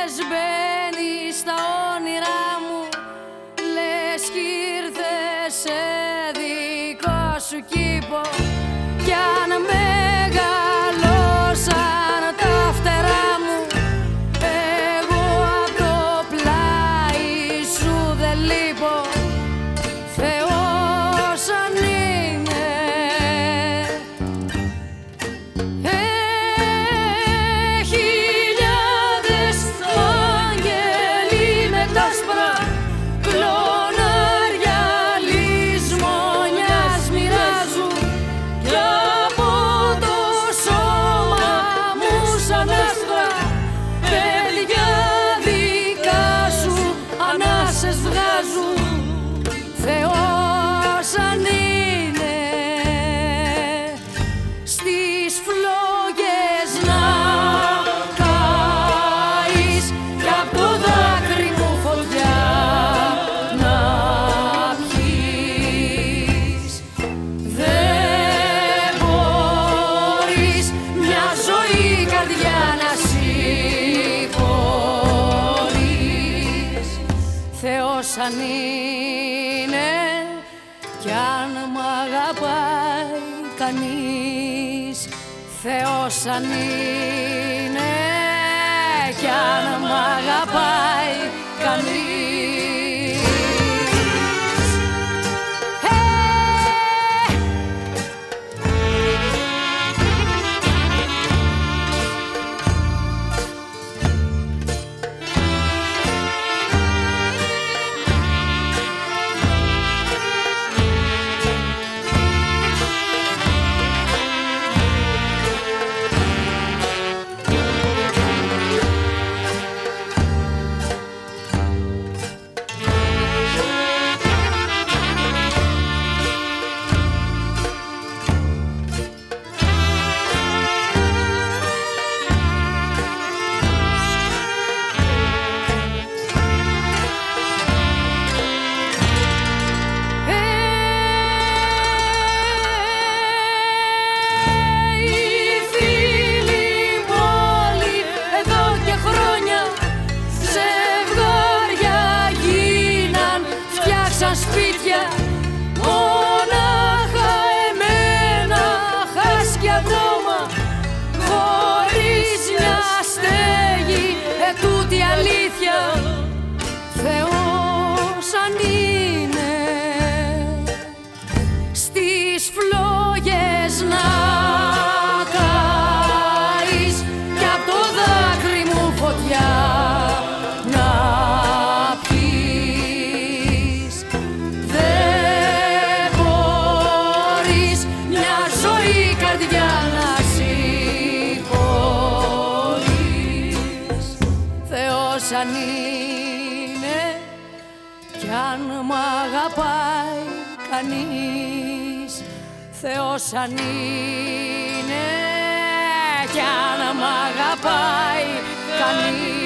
νύχτες μπαίνεις στα όνειρά μου, λες κι ήρθες σε δικό σου κήπο. Κι αν μεγαλώσαν τα φτερά μου, εγώ απ' το πλάι σου δεν λείπω. Θεός αν είναι, χιλιάδες άγγελοι με τ' άσπρα κλονάρια λησμονιάς μοιράζουν, κι από το σώμα μου σαν άστρα παιδιά δικά σου ανάσες βγάζουν. Θεός αν είναι, στις φλόγες να καείς κι απ' το δάκρυ μου φωτιά να πιείς. Δεν μπορείς μια ζωή καρδιά να συγχωρείς. Θεός αν είναι, κι αν μ' αγαπάει κανείς. Θεός αν είναι, κι αν μ' αγαπάει κανείς. Σπίτια, μονάχα εμένα χάσκια δρόμα, χωρίς μια στέγη, τούτη αλήθεια. Θεός αν είναι, στις φλόγες να καείς κι απ' το δάκρυ μου φωτιά να αν είναι, κι αν μ' αγαπάει κανείς. Θεός αν είναι, κι αν μ' αγαπάει κανείς.